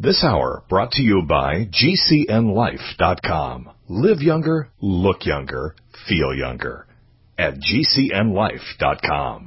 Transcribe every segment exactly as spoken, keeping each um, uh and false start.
This hour brought to you by G C N life dot com. Live younger, look younger, feel younger at G C N life dot com.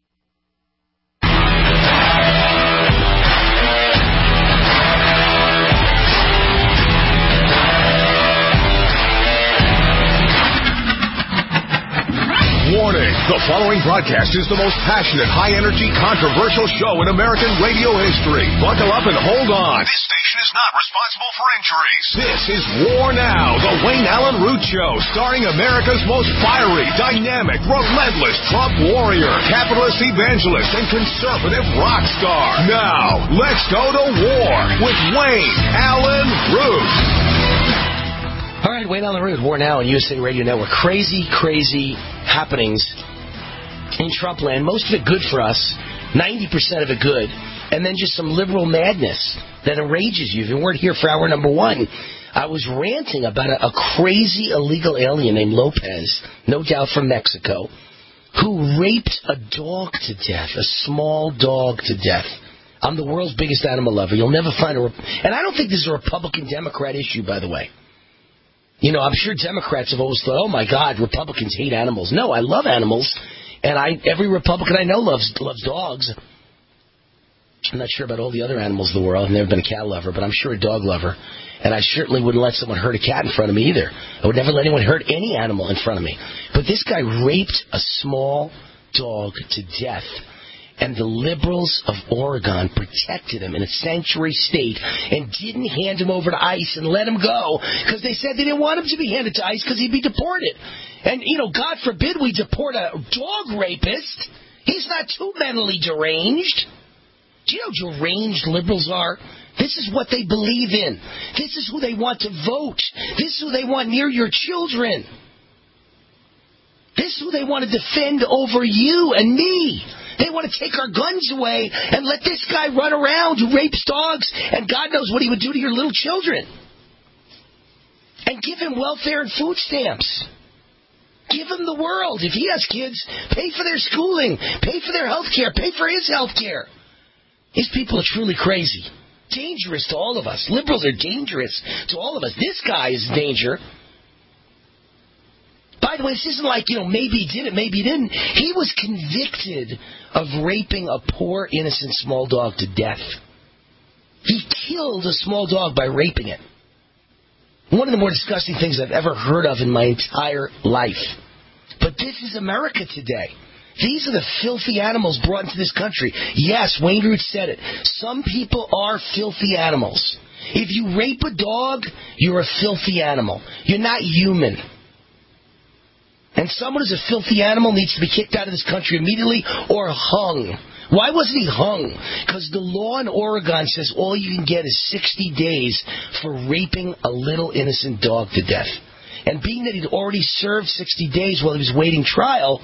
Warning, the following broadcast is the most passionate, high-energy, controversial show in American radio history. Buckle up and hold on. This station is not responsible for injuries. This is War Now, the Wayne Allen Root Show, starring America's most fiery, dynamic, relentless Trump warrior, capitalist evangelist, and conservative rock star. Now, let's go to war with Wayne Allen Root. All right, Wayne Allen Root, War Now on U S A Radio Network. Crazy, crazy happenings in Trump land. Most of it good for us, ninety percent of it good, and then just some liberal madness that enrages you. If you weren't here for hour number one, I was ranting about a, a crazy illegal alien named Lopez, no doubt from Mexico, who raped a dog to death, a small dog to death. I'm the world's biggest animal lover. You'll never find a... And I don't think this is a Republican-Democrat issue, by the way. You know, I'm sure Democrats have always thought, oh, my God, Republicans hate animals. No, I love animals, and I every Republican I know loves loves dogs. I'm not sure about all the other animals in the world. I've never been a cat lover, but I'm sure a dog lover. And I certainly wouldn't let someone hurt a cat in front of me either. I would never let anyone hurt any animal in front of me. But this guy raped a small dog to death. And the liberals of Oregon protected him in a sanctuary state and didn't hand him over to ICE and let him go because they said they didn't want him to be handed to ICE because he'd be deported. And, you know, God forbid we deport a dog rapist. He's not too mentally deranged. Do you know how deranged liberals are? This is what they believe in. This is who they want to vote. This is who they want near your children. This is who they want to defend over you and me. They want to take our guns away and let this guy run around who rapes dogs, and God knows what he would do to your little children. And give him welfare and food stamps. Give him the world. If he has kids, pay for their schooling, pay for their health care, pay for his health care. These people are truly crazy. Dangerous to all of us. Liberals are dangerous to all of us. This guy is a danger. By the way, this isn't like, you know, maybe he did it, maybe he didn't. He was convicted of raping a poor, innocent small dog to death. He killed a small dog by raping it. One of the more disgusting things I've ever heard of in my entire life. But this is America today. These are the filthy animals brought into this country. Yes, Wayne Root said it. Some people are filthy animals. If you rape a dog, you're a filthy animal. You're not human. And someone who's a filthy animal needs to be kicked out of this country immediately or hung. Why wasn't he hung? Because the law in Oregon says all you can get is sixty days for raping a little innocent dog to death. And being that he'd already served sixty days while he was waiting trial,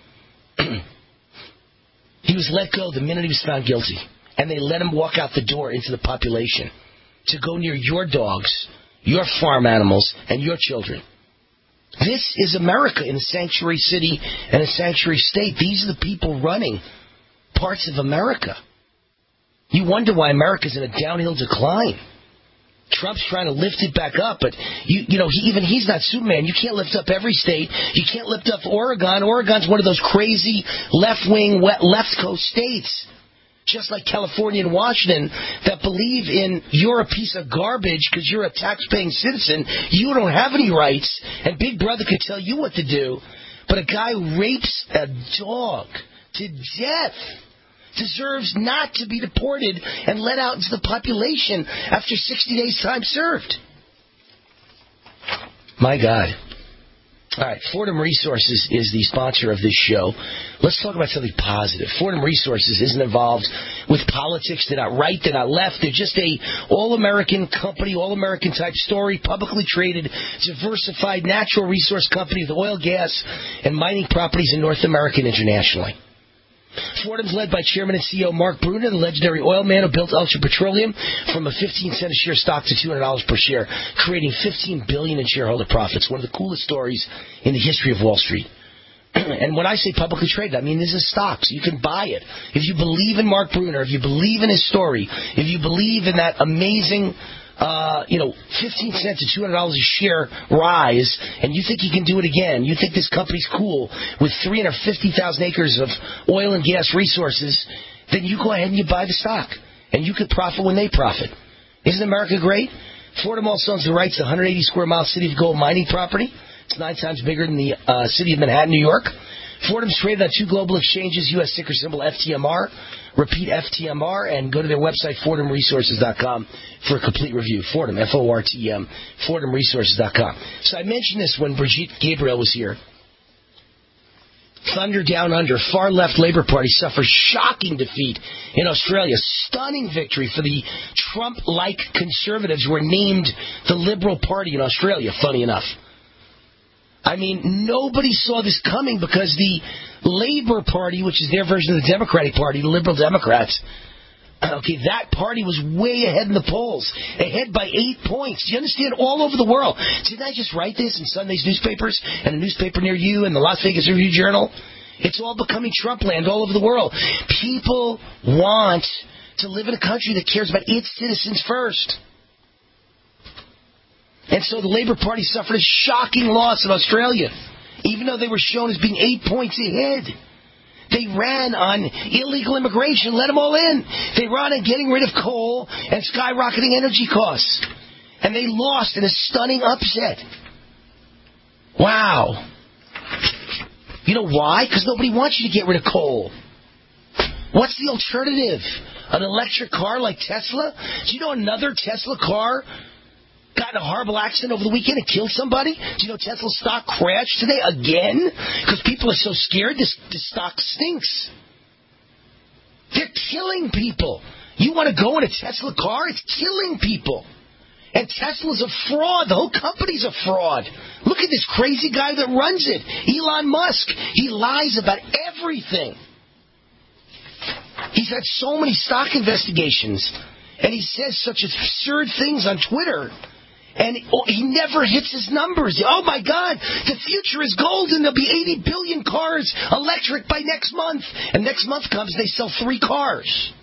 he was let go the minute he was found guilty. And they let him walk out the door into the population to go near your dogs, your farm animals, and your children. This is America in a sanctuary city and a sanctuary state. These are the people running parts of America. You wonder why America's in a downhill decline. Trump's trying to lift it back up, but you, you know, he, even he's not Superman. You can't lift up every state. You can't lift up Oregon. Oregon's one of those crazy left-wing, left coast states, just like California and Washington, that believe in you're a piece of garbage because you're a tax-paying citizen. You don't have any rights, and Big Brother could tell you what to do. But a guy who rapes a dog to death deserves not to be deported and let out into the population after sixty days time served. My God. All right, Fordham Resources is the sponsor of this show. Let's talk about something positive. Fordham Resources isn't involved with politics. They're not right. They're not left. They're just a all-American company, all-American type story, publicly traded, diversified natural resource company with oil, gas, and mining properties in North America and internationally. Fordham's led by Chairman and C E O Mark Brunner, the legendary oil man who built Ultra Petroleum from a fifteen cent a share stock to two hundred dollars per share, creating fifteen billion dollars in shareholder profits. One of the coolest stories in the history of Wall Street. And when I say publicly traded, I mean this is stocks. You can buy it. If you believe in Mark Bruner, if you believe in his story, if you believe in that amazing, uh, you know, fifteen cents to two hundred dollars a share rise, and you think he can do it again, you think this company's cool with three hundred fifty thousand acres of oil and gas resources, then you go ahead and you buy the stock. And you can profit when they profit. Isn't America great? Fordham also owns the rights to one hundred eighty square mile City of Gold mining property. It's nine times bigger than the uh, city of Manhattan, New York. Fordham's traded on two global exchanges, U S ticker symbol F T M R. Repeat F T M R and go to their website, Fordham Resources dot com, for a complete review. Fordham, F O R T E M, Fordham Resources dot com. So I mentioned this when Brigitte Gabriel was here. Thunder Down Under, far-left Labour Party suffers shocking defeat in Australia. Stunning victory for the Trump-like Conservatives who were named the Liberal Party in Australia, funny enough. I mean, nobody saw this coming because the Labour Party, which is their version of the Democratic Party, the Liberal Democrats, okay, that party was way ahead in the polls, ahead by eight points. Do you understand? All over the world. Didn't I just write this in Sunday's newspapers and a newspaper near you and the Las Vegas Review-Journal? It's all becoming Trump land all over the world. People want to live in a country that cares about its citizens first. And so the Labour Party suffered a shocking loss in Australia, even though they were shown as being eight points ahead. They ran on illegal immigration, let them all in. They ran on getting rid of coal and skyrocketing energy costs. And they lost in a stunning upset. Wow. You know why? Because nobody wants you to get rid of coal. What's the alternative? An electric car like Tesla? Do you know another Tesla car got in a horrible accident over the weekend and killed somebody? Do you know Tesla's stock crashed today again? Because people are so scared this, this stock stinks. They're killing people. You want to go in a Tesla car? It's killing people. And Tesla's a fraud. The whole company's a fraud. Look at this crazy guy that runs it, Elon Musk. He lies about everything. He's had so many stock investigations, and he says such absurd things on Twitter. And he never hits his numbers. Oh, my God, the future is golden. There'll be eighty billion cars electric by next month. And next month comes, they sell three cars.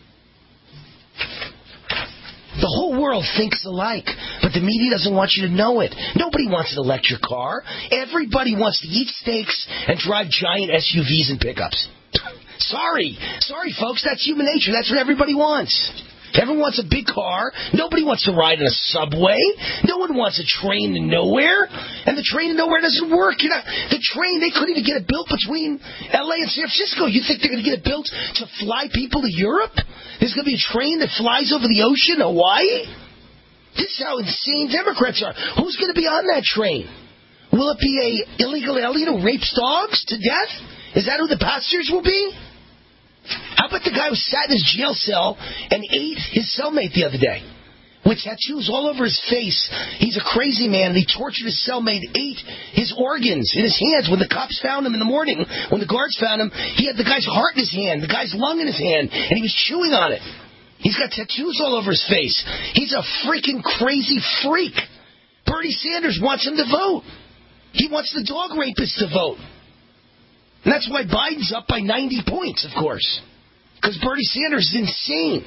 The whole world thinks alike, but the media doesn't want you to know it. Nobody wants an electric car. Everybody wants to eat steaks and drive giant S U Vs and pickups. Sorry. Sorry, folks. That's human nature. That's what everybody wants. Everyone wants a big car. Nobody wants to ride in a subway. No one wants a train to nowhere. And the train to nowhere doesn't work. You know, the train, they couldn't even get it built between L A and San Francisco. You think they're going to get it built to fly people to Europe? There's going to be a train that flies over the ocean, Hawaii? This is how insane Democrats are. Who's going to be on that train? Will it be a illegal alien who rapes dogs to death? Is that who the passengers will be? How about the guy who sat in his jail cell and ate his cellmate the other day? With tattoos all over his face. He's a crazy man, and he tortured his cellmate, ate his organs in his hands. When the cops found him in the morning, when the guards found him, he had the guy's heart in his hand, the guy's lung in his hand, and he was chewing on it. He's got tattoos all over his face. He's a freaking crazy freak. Bernie Sanders wants him to vote. He wants the dog rapist to vote. And that's why Biden's up by ninety points, of course. Because Bernie Sanders is insane.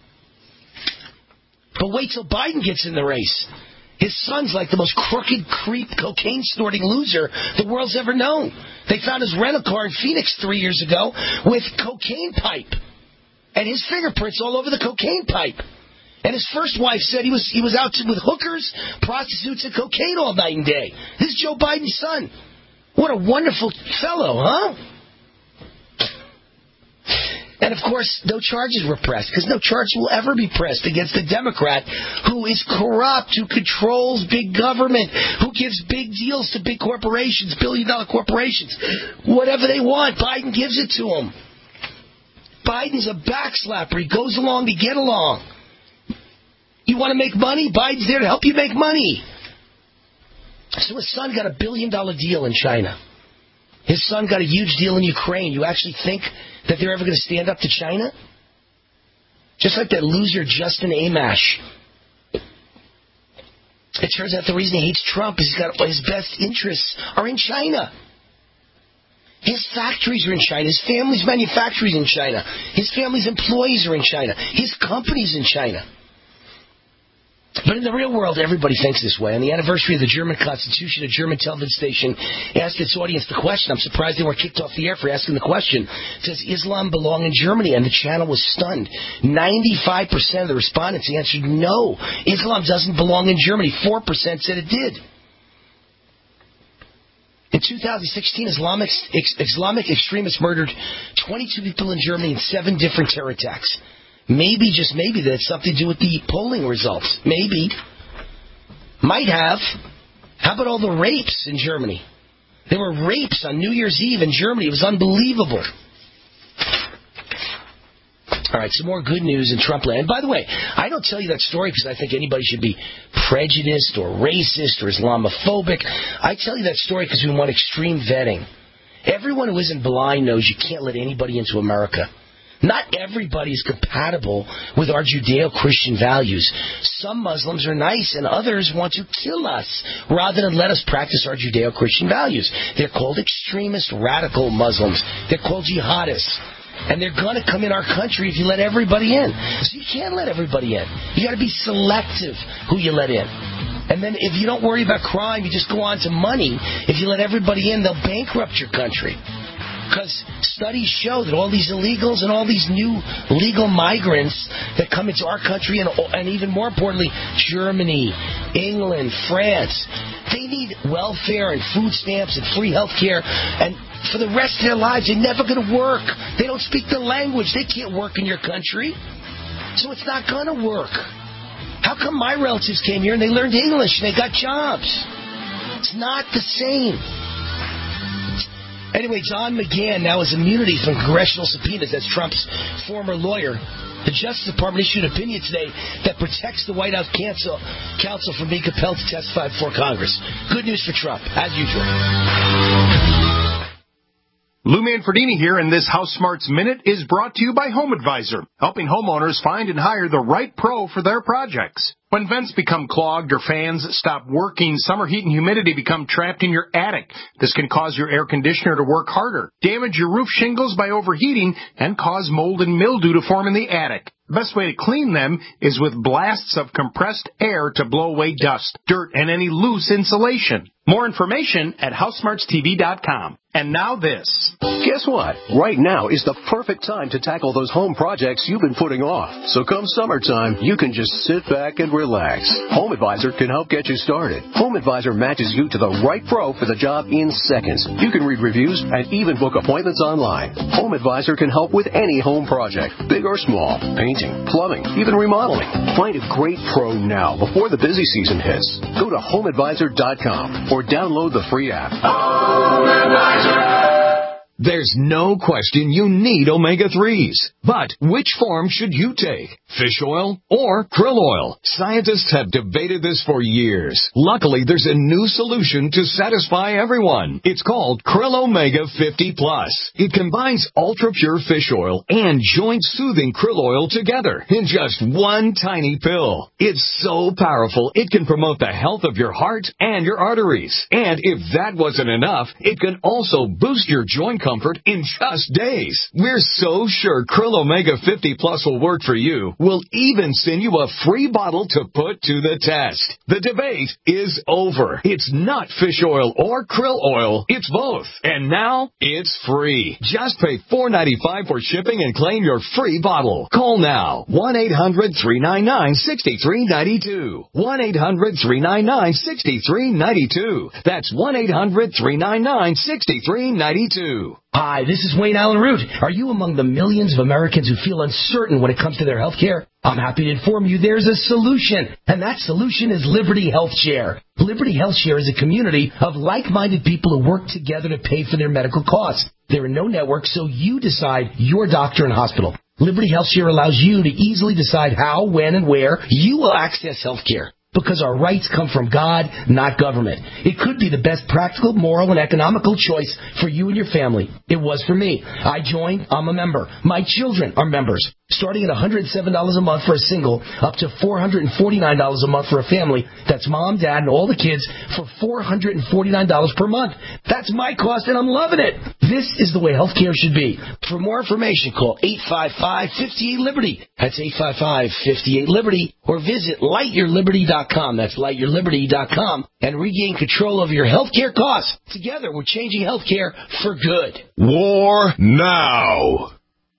But wait till Biden gets in the race. His son's like the most crooked, creep, cocaine-snorting loser the world's ever known. They found his rental car in Phoenix three years ago with cocaine pipe. And his fingerprints all over the cocaine pipe. And his first wife said he was he was out with hookers, prostitutes, and cocaine all night and day. This is Joe Biden's son. What a wonderful fellow, huh? And, of course, no charges were pressed, because no charge will ever be pressed against a Democrat who is corrupt, who controls big government, who gives big deals to big corporations, billion-dollar corporations. Whatever they want, Biden gives it to them. Biden's a backslapper. He goes along to get along. You want to make money? Biden's there to help you make money. So his son got a billion-dollar deal in China. His son got a huge deal in Ukraine. You actually think that they're ever going to stand up to China? Just like that loser Justin Amash. It turns out the reason he hates Trump is he's got his best interests are in China. His factories are in China. His family's manufacturers in China. His family's employees are in China. His company's in China. But in the real world, everybody thinks this way. On the anniversary of the German Constitution, a German television station asked its audience the question. I'm surprised they weren't kicked off the air for asking the question. Does Islam belong in Germany? And the channel was stunned. ninety-five percent of the respondents answered no. Islam doesn't belong in Germany. four percent said it did. In two thousand sixteen, Islamic, Islamic extremists murdered twenty-two people in Germany in seven different terror attacks. Maybe, just maybe, that had something to do with the polling results. Maybe. Might have. How about all the rapes in Germany? There were rapes on New Year's Eve in Germany. It was unbelievable. All right, some more good news in Trumpland. And by the way, I don't tell you that story because I think anybody should be prejudiced or racist or Islamophobic. I tell you that story because we want extreme vetting. Everyone who isn't blind knows you can't let anybody into America. Not everybody is compatible with our Judeo-Christian values. Some Muslims are nice and others want to kill us rather than let us practice our Judeo-Christian values. They're called extremist, radical Muslims. They're called jihadists. And they're going to come in our country if you let everybody in. So you can't let everybody in. You got to be selective who you let in. And then if you don't worry about crime, you just go on to money. If you let everybody in, they'll bankrupt your country. Because studies show that all these illegals and all these new legal migrants that come into our country, and, and even more importantly, Germany, England, France, they need welfare and food stamps and free health care. And for the rest of their lives, they're never going to work. They don't speak the language. They can't work in your country. So it's not going to work. How come my relatives came here and they learned English and they got jobs? It's not the same. Anyway, John McGahn now has immunity from congressional subpoenas. That's Trump's former lawyer. The Justice Department issued an opinion today that protects the White House counsel, counsel from being compelled to testify before Congress. Good news for Trump, as usual. Lou Manfredini here, and this House Smarts Minute is brought to you by Home Advisor, helping homeowners find and hire the right pro for their projects. When vents become clogged or fans stop working, summer heat and humidity become trapped in your attic. This can cause your air conditioner to work harder, damage your roof shingles by overheating, and cause mold and mildew to form in the attic. The best way to clean them is with blasts of compressed air to blow away dust, dirt, and any loose insulation. More information at house smarts t v dot com. And now this. Guess what? Right now is the perfect time to tackle those home projects you've been putting off. So come summertime, you can just sit back and relax. Home Advisor can help get you started. Home Advisor matches you to the right pro for the job in seconds. You can read reviews and even book appointments online. Home Advisor can help with any home project, big or small, painting, plumbing, even remodeling. Find a great pro now before the busy season hits. Go to home advisor dot com or download the free app. Home Advisor. There's no question you need omega threes. But which form should you take? Fish oil or krill oil? Scientists have debated this for years. Luckily, there's a new solution to satisfy everyone. It's called Krill Omega fifty plus. It combines ultra-pure fish oil and joint-soothing krill oil together in just one tiny pill. It's so powerful, it can promote the health of your heart and your arteries. And if that wasn't enough, it can also boost your joint comfort in just days. We're so sure Krill Omega fifty plus will work for you. We'll even send you a free bottle to put to the test. The debate is over. It's not fish oil or krill oil. It's both. And now it's free. Just pay four dollars and ninety-five cents for shipping and claim your free bottle. Call now. one eight hundred three nine nine six three nine two. one eight hundred three nine nine six three nine two. That's one eight hundred three nine nine six three nine two. Hi, this is Wayne Allen Root. Are you among the millions of Americans who feel uncertain when it comes to their health care? I'm happy to inform you there's a solution, and that solution is Liberty Health Share. Liberty Health Share is a community of like-minded people who work together to pay for their medical costs. There are no networks, so you decide your doctor and hospital. Liberty Health Share allows you to easily decide how, when, and where you will access health care. Because our rights come from God, not government. It could be the best practical, moral, and economical choice for you and your family. It was for me. I joined. I'm a member. My children are members. Starting at one hundred seven dollars a month for a single, up to four hundred forty-nine dollars a month for a family. That's mom, dad, and all the kids for four hundred forty-nine dollars per month. That's my cost, and I'm loving it. This is the way healthcare should be. For more information, call eight five five, five eight, Liberty. That's eight five five, five eight, Liberty. Or visit light your liberty dot com. That's light your liberty dot com. And regain control of your healthcare costs. Together, we're changing healthcare for good. War now.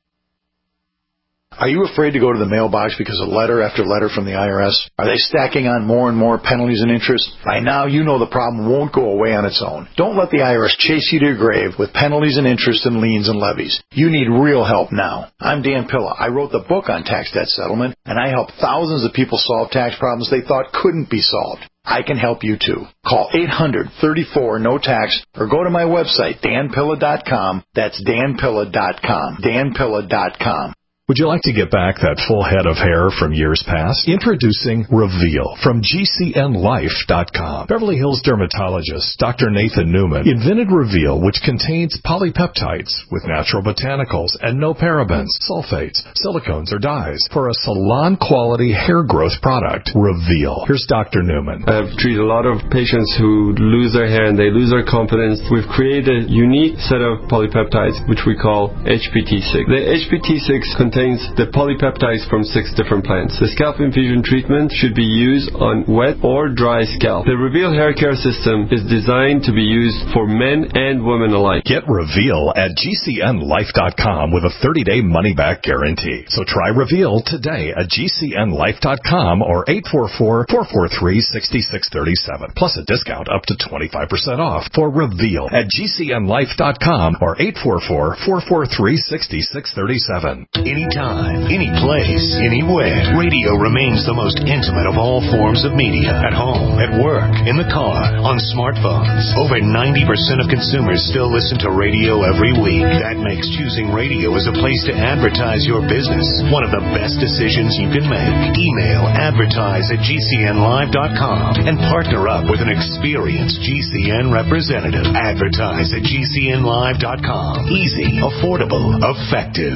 Are you afraid to go to the mailbox because of letter after letter from the I R S? Are they stacking on more and more penalties and interest? By now, you know the problem won't go away on its own. Don't let the I R S chase you to your grave with penalties and interest and liens and levies. You need real help now. I'm Dan Pilla. I wrote the book on tax debt settlement, and I help thousands of people solve tax problems they thought couldn't be solved. I can help you too. Call eight hundred, thirty-four, no tax or go to my website, dan pilla dot com. That's dan pilla dot com. dan pilla dot com. Would you like to get back that full head of hair from years past? Introducing Reveal from G C N life dot com. Beverly Hills dermatologist Doctor Nathan Newman invented Reveal, which contains polypeptides with natural botanicals and no parabens, sulfates, silicones, or dyes for a salon-quality hair growth product. Reveal. Here's Doctor Newman. I've treated a lot of patients who lose their hair and they lose their confidence. We've created a unique set of polypeptides, which we call H P T six. The H P T six contains the polypeptides from six different plants. The scalp infusion treatment should be used on wet or dry scalp. The Reveal hair care system is designed to be used for men and women alike. Get Reveal at G C N life dot com with a thirty-day money-back guarantee. So try Reveal today at G C N life dot com or eight four four, four four three, six six three seven. Plus a discount up to twenty-five percent off for Reveal at G C N life dot com or eight four four, four four three, six six three seven. Anytime, any place, anywhere. Radio remains the most intimate of all forms of media. At home, at work, in the car, on smartphones. Over ninety percent of consumers still listen to radio every week. That makes choosing radio as a place to advertise your business one of the best decisions you can make. Email advertise at G C N live dot com and partner up with an experienced G C N representative. Advertise at G C N live dot com. Easy, affordable, effective.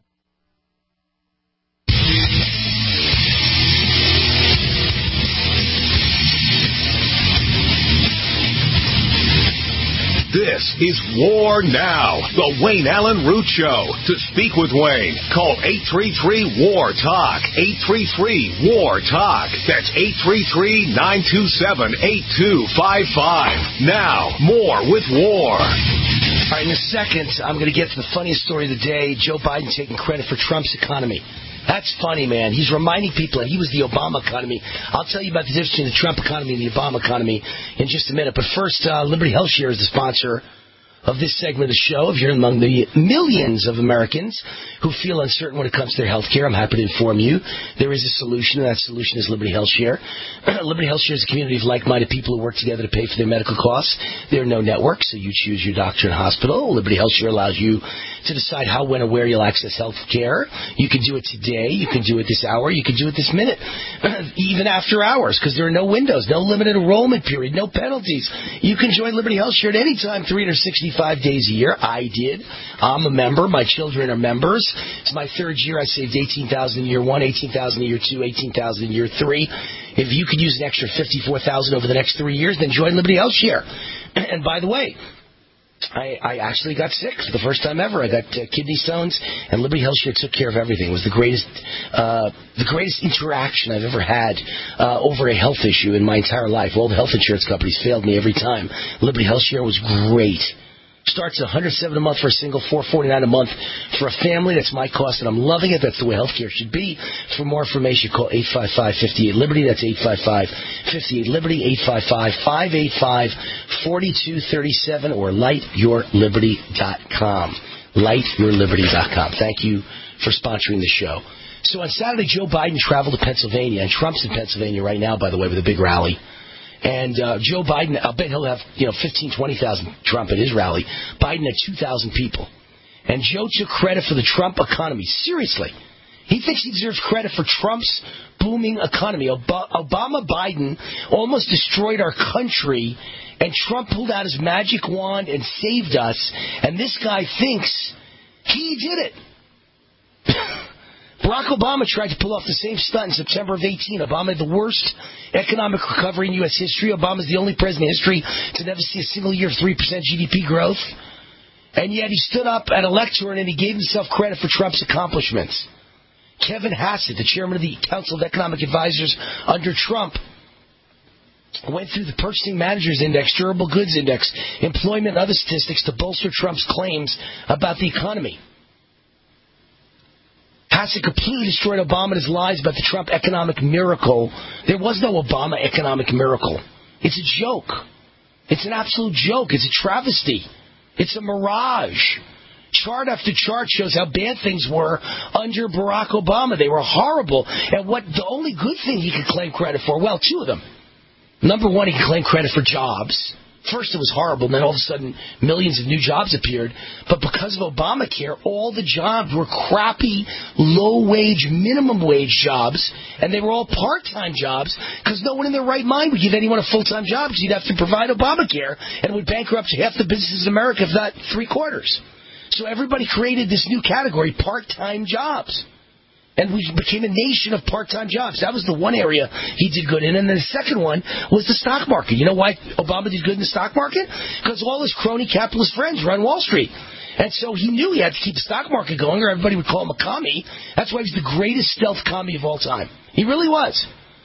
This is War Now, the Wayne Allen Root Show. To speak with Wayne, call eight three three, W A R, TALK, eight three three, W A R, TALK. That's eight three three, nine two seven, eight two five five. Now, more with War. All right, in a second, I'm going to get to the funniest story of the day, Joe Biden taking credit for Trump's economy. That's funny, man. He's reminding people that he was the Obama economy. I'll tell you about the difference between the Trump economy and the Obama economy in just a minute. But first, uh, Liberty Health Share is the sponsor of this segment of the show. If you're among the millions of Americans who feel uncertain when it comes to their health care, I'm happy to inform you there is a solution, and that solution is Liberty Health Share. Liberty Health Share is a community of like-minded people who work together to pay for their medical costs. There are no networks, so you choose your doctor and hospital. Liberty Health Share allows you to decide how, when, or where you'll access health care. You can do it today. You can do it this hour. You can do it this minute, even after hours, because there are no windows, no limited enrollment period, no penalties. You can join Liberty Health Share at any time, three hundred sixty-five days a year. I did. I'm a member. My children are members. It's my third year. I saved eighteen thousand dollars in year one, eighteen thousand dollars in year two, eighteen thousand dollars in year three. If you could use an extra fifty-four thousand dollars over the next three years, then join Liberty Health Share. And by the way, I, I actually got sick for the first time ever. I got uh, kidney stones, and Liberty Health Share took care of everything. It was the greatest, uh, the greatest interaction I've ever had uh, over a health issue in my entire life. All the health insurance companies failed me every time. Liberty Health Share was great. Starts at one hundred seven dollars a month for a single, four hundred forty-nine dollars a month for a family. That's my cost, and I'm loving it. That's the way healthcare should be. For more information, call eight five five, five eight, Liberty. That's eight five five, five eight, Liberty, eight five five, five eight five, four two three seven, or light your liberty dot com. light your liberty dot com. Thank you for sponsoring the show. So on Saturday, Joe Biden traveled to Pennsylvania, and Trump's in Pennsylvania right now, by the way, with a big rally. And uh, Joe Biden, I'll bet he'll have, you know, fifteen, twenty thousand Trump at his rally. Biden had two thousand people. And Joe took credit for the Trump economy. Seriously. He thinks he deserves credit for Trump's booming economy. Ob- Obama Biden almost destroyed our country, and Trump pulled out his magic wand and saved us. And this guy thinks he did it. Barack Obama tried to pull off the same stunt in September of eighteen. Obama had the worst economic recovery in U S history. Obama's the only president in history to never see a single year of three percent G D P growth. And yet he stood up at a lectern and he gave himself credit for Trump's accomplishments. Kevin Hassett, the chairman of the Council of Economic Advisors under Trump, went through the Purchasing Managers Index, Durable Goods Index, employment and other statistics to bolster Trump's claims about the economy. Hassett completely destroyed Obama and his lies about the Trump economic miracle. There was no Obama economic miracle. It's a joke. It's an absolute joke. It's a travesty. It's a mirage. Chart after chart shows how bad things were under Barack Obama. They were horrible. And what the only good thing he could claim credit for, well, two of them. Number one, he could claim credit for jobs. First it was horrible, and then all of a sudden millions of new jobs appeared. But because of Obamacare, all the jobs were crappy, low-wage, minimum-wage jobs, and they were all part-time jobs because no one in their right mind would give anyone a full-time job because you'd have to provide Obamacare, and it would bankrupt half the businesses in America, if not three-quarters. So everybody created this new category, part-time jobs. And we became a nation of part-time jobs. That was the one area he did good in. And then the second one was the stock market. You know why Obama did good in the stock market? Because all his crony capitalist friends run Wall Street. And so he knew he had to keep the stock market going or everybody would call him a commie. That's why he's the greatest stealth commie of all time. He really was.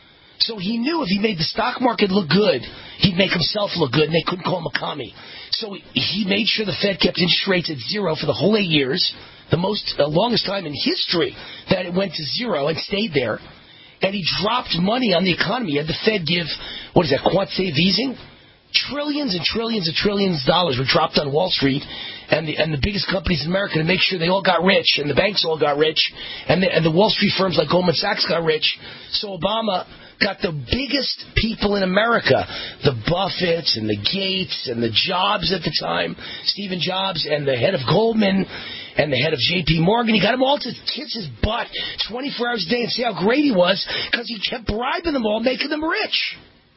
So he knew if he made the stock market look good, he'd make himself look good and they couldn't call him a commie. So he made sure the Fed kept interest rates at zero for the whole eight years. The most uh, longest time in history that it went to zero and stayed there. And he dropped money on the economy. He had the Fed give, what is that, quantitative easing? Trillions and trillions and trillions of dollars were dropped on Wall Street and the, and the biggest companies in America to make sure they all got rich and the banks all got rich and the, and the Wall Street firms like Goldman Sachs got rich. So Obama got the biggest people in America, the Buffetts and the Gates and the Jobs at the time, Stephen Jobs and the head of Goldman and the head of J P Morgan. He got them all to kiss his butt twenty-four hours a day and see how great he was because he kept bribing them all, making them rich.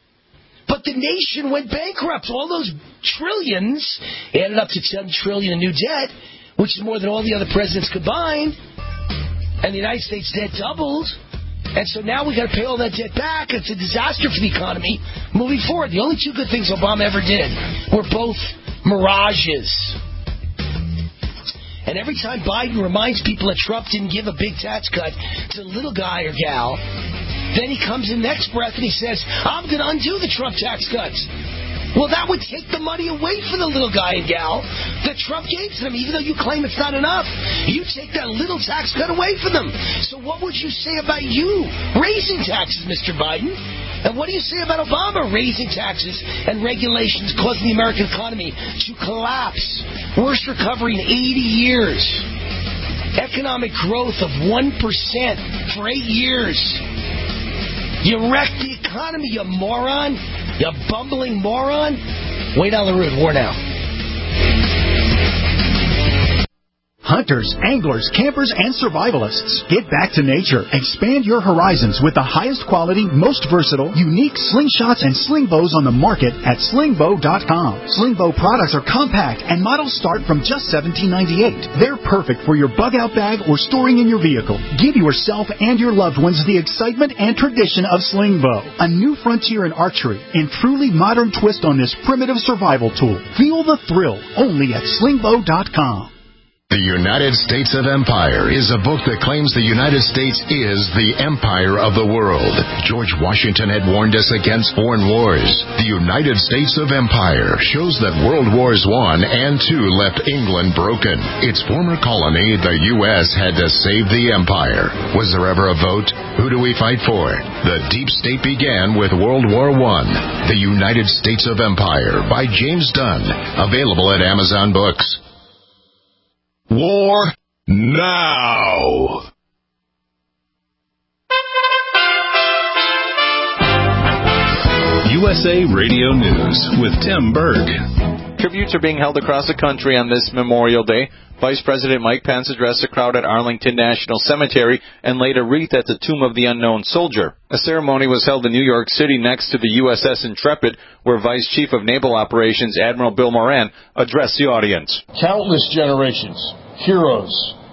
But the nation went bankrupt. All those trillions added up to ten trillion dollars in new debt, which is more than all the other presidents combined. And the United States debt doubled. And so now we got to pay all that debt back. It's a disaster for the economy moving forward. The only two good things Obama ever did were both mirages. And every time Biden reminds people that Trump didn't give a big tax cut to the little guy or gal, then he comes in next breath and he says, I'm going to undo the Trump tax cuts. Well, that would take the money away from the little guy and gal that Trump gave to them, even though you claim it's not enough. You take that little tax cut away from them. So what would you say about you raising taxes, Mister Biden? And what do you say about Obama raising taxes and regulations causing the American economy to collapse? Worst recovery in eighty years. Economic growth of one percent for eight years. You wrecked the economy, you moron. You bumbling moron. Wait on the road. War now. Hunters, anglers, campers, and survivalists. Get back to nature. Expand your horizons with the highest quality, most versatile, unique slingshots and sling bows on the market at sling bow dot com. Sling bow products are compact and models start from just seventeen ninety-eight. They're perfect for your bug-out bag or storing in your vehicle. Give yourself and your loved ones the excitement and tradition of sling bow. A new frontier in archery and truly modern twist on this primitive survival tool. Feel the thrill only at sling bow dot com. The United States of Empire is a book that claims the United States is the empire of the world. George Washington had warned us against foreign wars. The United States of Empire shows that World Wars One and Two left England broken. Its former colony, the U S, had to save the empire. Was there ever a vote? Who do we fight for? The deep state began with World War One. The United States of Empire by James Dunn. Available at Amazon Books. War now. U S A Radio News with Tim Berg. Tributes are being held across the country on this Memorial Day. Vice President Mike Pence addressed a crowd at Arlington National Cemetery and laid a wreath at the Tomb of the Unknown Soldier. A ceremony was held in New York City next to the U S S Intrepid, where Vice Chief of Naval Operations Admiral Bill Moran addressed the audience. Countless generations, heroes,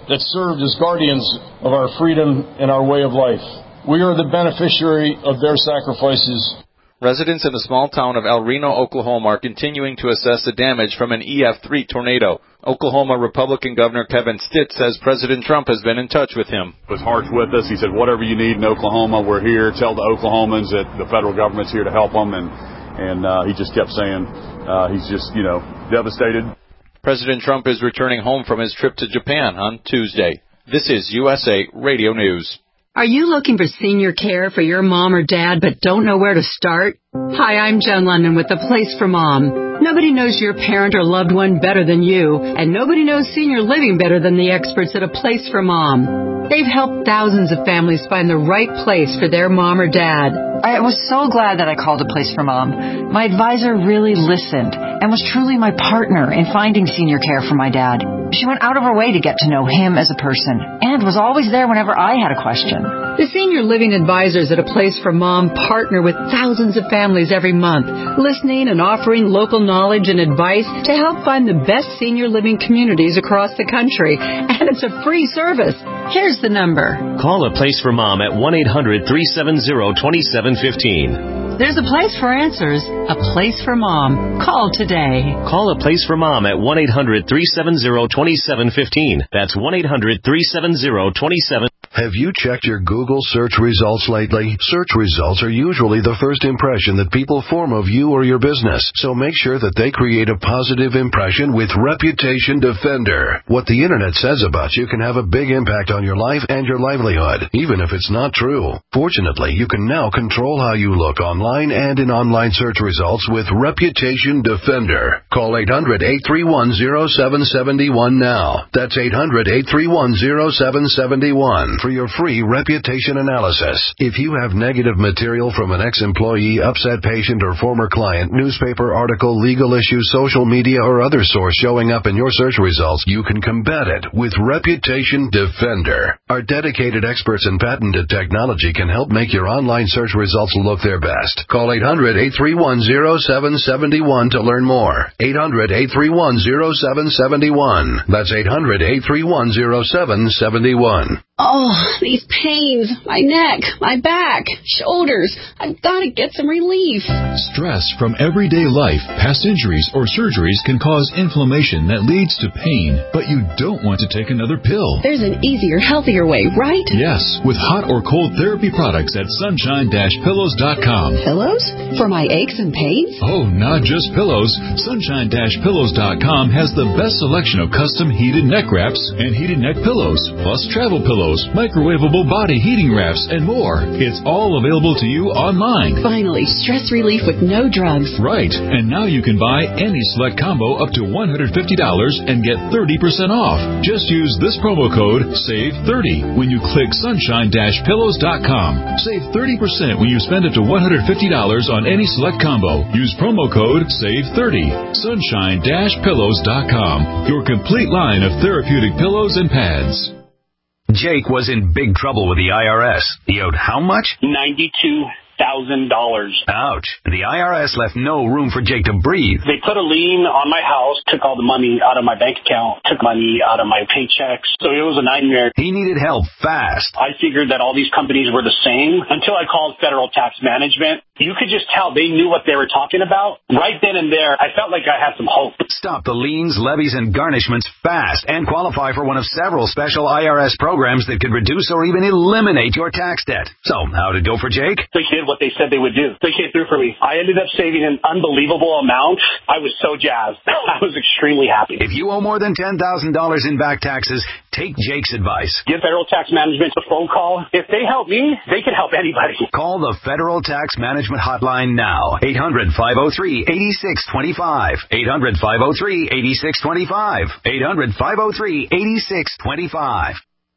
that served as guardians of our freedom and our way of life. We are the beneficiary of their sacrifices. Residents in the small town of El Reno, Oklahoma are continuing to assess the damage from an E F three tornado. Oklahoma Republican Governor Kevin Stitt says President Trump has been in touch with him. He was harsh with us. He said, whatever you need in Oklahoma, we're here. Tell the Oklahomans that the federal government's here to help them. And, and uh, he just kept saying uh, he's just, you know, devastated. President Trump is returning home from his trip to Japan on Tuesday. This is U S A Radio News. Are you looking for senior care for your mom or dad but don't know where to start? Hi, I'm Joan London with The Place for Mom. Nobody knows your parent or loved one better than you, and nobody knows senior living better than the experts at A Place for Mom. They've helped thousands of families find the right place for their mom or dad. I was so glad that I called A Place for Mom. My advisor really listened and was truly my partner in finding senior care for my dad. She went out of her way to get to know him as a person and was always there whenever I had a question. The senior living advisors at A Place for Mom partner with thousands of families every month, listening and offering local knowledge and advice to help find the best senior living communities across the country. And it's a free service. Here's the number. Call A Place for Mom at one eight hundred three seven zero two seven one five. There's a place for answers, A Place for Mom. Call today. Call A Place for Mom at one eight hundred three seven zero two seven one five. That's one eight hundred three seven zero two seven one five. Have you checked your Google search results lately? Search results are usually the first impression that people form of you or your business, so make sure that they create a positive impression with Reputation Defender. What the internet says about you can have a big impact on your life and your livelihood, even if it's not true. Fortunately, you can now control how you look online and in online search results with Reputation Defender. Call eight hundred eight three one zero seven seven one now. That's eight hundred eight three one zero seven seven one. For your free reputation analysis. If you have negative material from an ex-employee, upset patient, or former client, newspaper article, legal issue, social media, or other source showing up in your search results, you can combat it with Reputation Defender. Our dedicated experts in patented technology can help make your online search results look their best. Call eight hundred eight three one zero seven seven one to learn more. eight hundred eight three one zero seven seven one. That's eight hundred eight three one zero seven seven one. Oh, these pains, my neck, my back, shoulders. I've got to get some relief. Stress from everyday life, past injuries, or surgeries can cause inflammation that leads to pain, but you don't want to take another pill. There's an easier, healthier way, right? Yes, with hot or cold therapy products at sunshine dash pillows dot com. Pillows? For my aches and pains? Oh, not just pillows. sunshine dash pillows dot com has the best selection of custom heated neck wraps and heated neck pillows, plus travel pillows, microwavable body heating wraps, and more. It's all available to you online. Finally, stress relief with no drugs. Right. And now you can buy any select combo up to one hundred fifty dollars and get thirty percent off. Just use this promo code save thirty when you click sunshine dash pillows dot com. Save thirty percent when you spend up to one hundred fifty dollars on any select combo. Use promo code save thirty. sunshine dash pillows dot com. Your complete line of therapeutic pillows and pads. Jake was in big trouble with the I R S. He owed how much? ninety-two thousand dollars. Ouch. The I R S left no room for Jake to breathe. They put a lien on my house, took all the money out of my bank account, took money out of my paychecks. So it was a nightmare. He needed help fast. I figured that all these companies were the same until I called Federal Tax Management. You could just tell they knew what they were talking about. Right then and there, I felt like I had some hope. Stop the liens, levies, and garnishments fast and qualify for one of several special I R S programs that could reduce or even eliminate your tax debt. So, how'd it go for Jake? They did what they said they would do. They came through for me. I ended up saving an unbelievable amount. I was so jazzed. I was extremely happy. If you owe more than ten thousand dollars in back taxes, take Jake's advice. Give Federal Tax Management a phone call. If they help me, they can help anybody. Call the Federal Tax Management Hotline now. eight hundred five oh three eight six two five. eight hundred five oh three eight six two five. eight hundred five oh three eight six two five.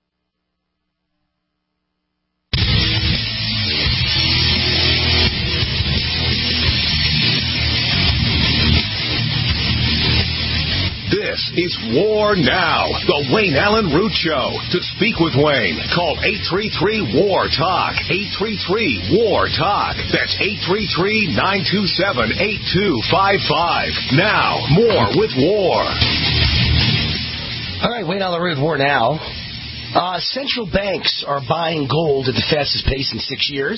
This is War Now, the Wayne Allen Root Show. To speak with Wayne, call eight three three, W A R, TALK. eight three three, W A R, TALK. That's eight three three, nine two seven, eight two five five. Now, more with War. All right, Wayne Allyn Root, War Now. Uh, central banks are buying gold at the fastest pace in six years.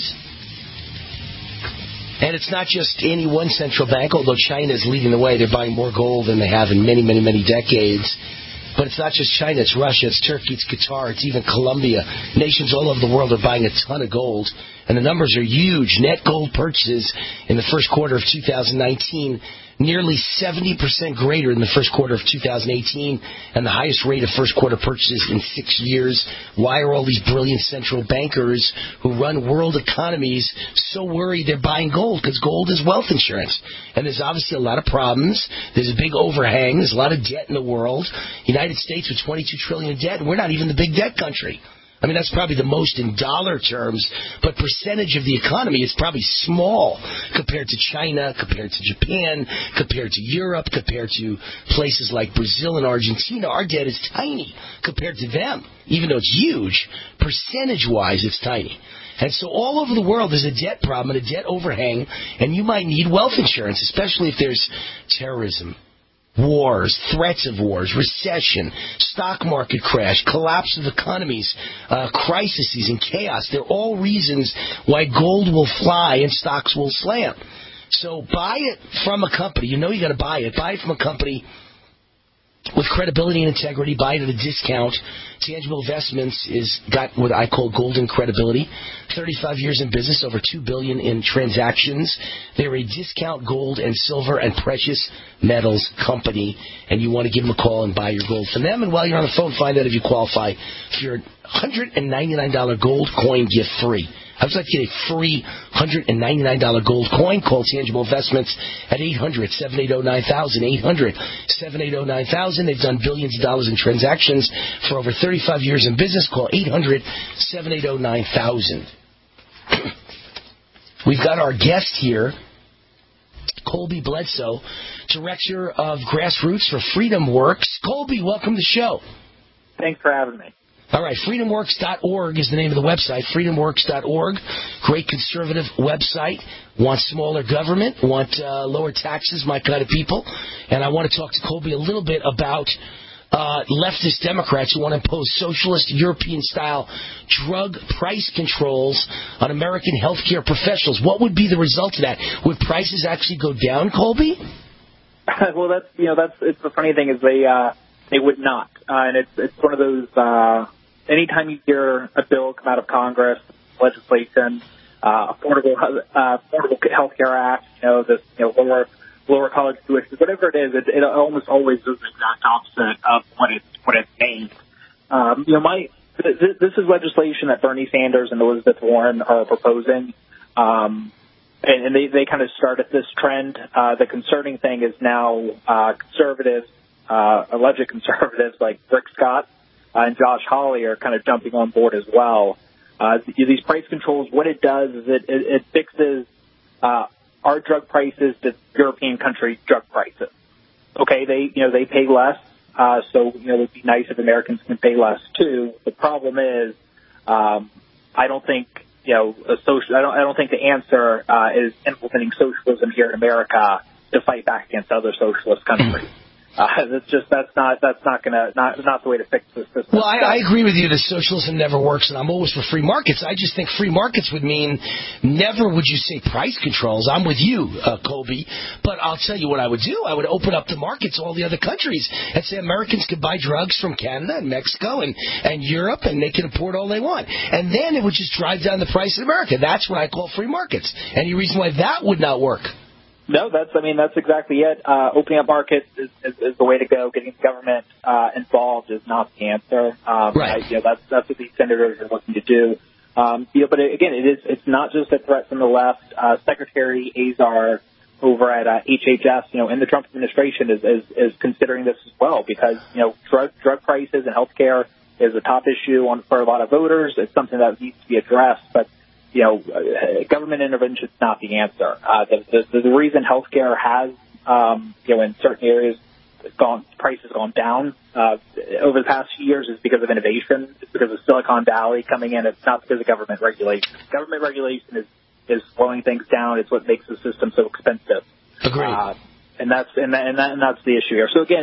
And it's not just any one central bank, although China is leading the way. They're buying more gold than they have in many, many, many decades. But it's not just China. It's Russia. It's Turkey. It's Qatar. It's even Colombia. Nations all over the world are buying a ton of gold. And the numbers are huge. Net gold purchases in the first quarter of two thousand nineteen, nearly seventy percent greater than the first quarter of two thousand eighteen, and the highest rate of first quarter purchases in six years. Why are all these brilliant central bankers who run world economies so worried they're buying gold? Because gold is wealth insurance. And there's obviously a lot of problems. There's a big overhang. There's a lot of debt in the world. United States with twenty-two trillion dollars in debt, and we're not even the big debt country. I mean, that's probably the most in dollar terms, but percentage of the economy is probably small compared to China, compared to Japan, compared to Europe, compared to places like Brazil and Argentina. Our debt is tiny compared to them, even though it's huge. Percentage-wise, it's tiny. And so all over the world, there's a debt problem and a debt overhang, and you might need wealth insurance, especially if there's terrorism, wars, threats of wars, recession, stock market crash, collapse of economies, uh, crises and chaos. They're all reasons why gold will fly and stocks will slam. So buy it from a company. You know you got to buy it. Buy it from a company with credibility and integrity. Buy it at a discount. Tangible Investments is got what I call golden credibility. thirty-five years in business, over two billion dollars in transactions. They're a discount gold and silver and precious metals company, and you want to give them a call and buy your gold from them. And while you're on the phone, find out if you qualify for your one hundred ninety-nine dollars gold coin gift free. I would like to get a free one hundred ninety-nine dollars gold coin. Call Tangible Investments at eight hundred, seven eight zero, nine thousand, eight hundred, seven eight zero, nine thousand. They've done billions of dollars in transactions for over thirty-five years in business. Call eight hundred, seven eight zero, nine thousand. We've got our guest here, Colby Bledsoe, Director of Grassroots for Freedom Works. Colby, welcome to the show. Thanks for having me. All right, freedom works dot org is the name of the website, freedom works dot org. Great conservative website. Want smaller government, want uh, lower taxes, my kind of people. And I want to talk to Colby a little bit about uh, leftist Democrats who want to impose socialist European-style drug price controls on American healthcare professionals. What would be the result of that? Would prices actually go down, Colby? Well, that's, you know, that's, it's the funny thing is they, uh, they would not. Uh, and it's, it's one of those, uh, anytime you hear a bill come out of Congress, legislation, uh, affordable, uh, affordable health care act, you know, this, you know, lower, lower college tuition, whatever it is, it, it almost always does the exact opposite of what it's, what it's named. Um, you know, my, th- this is legislation that Bernie Sanders and Elizabeth Warren are proposing. Um, and, and they, they kind of started this trend. Uh, the concerning thing is now, uh, conservatives, uh, alleged conservatives like Rick Scott, Uh, and Josh Hawley are kind of jumping on board as well. Uh, these price controls, what it does is it, it, it fixes uh, our drug prices to European country drug prices. Okay, they you know they pay less, uh, so you know it would be nice if Americans can pay less too. The problem is, um, I don't think you know a social. I don't I don't think the answer uh, is implementing socialism here in America to fight back against other socialist countries. Uh, that's just that's not that's not gonna not not the way to fix this system. Well, I, I agree with you that socialism never works, and I'm always for free markets. I just think free markets would mean never would you say price controls. I'm with you, uh, Colby, but I'll tell you what I would do. I would open up the market to all the other countries and say Americans could buy drugs from Canada and Mexico and and Europe, and they can import all they want, and then it would just drive down the price in America. That's what I call free markets. Any reason why that would not work? No, that's, I mean, that's exactly it. Uh, opening up markets is, is, is the way to go. Getting the government, uh, involved is not the answer. Um, right. I, you know, that's, that's what these senators are looking to do. Um, you know, but again, it is, it's not just a threat from the left. Uh, Secretary Azar over at, uh, H H S, you know, in the Trump administration is, is, is considering this as well because, you know, drug, drug prices and healthcare is a top issue on, for a lot of voters. It's something that needs to be addressed, but you know, uh, government intervention is not the answer. Uh, the, the, the reason healthcare has, um, you know, in certain areas gone, prices gone down, uh, over the past few years is because of innovation. It's because of Silicon Valley coming in. It's not because of government regulation. Government regulation is, is slowing things down. It's what makes the system so expensive. Agreed. Uh, and that's, and, that, and, that, and that's the issue here. So again, it's,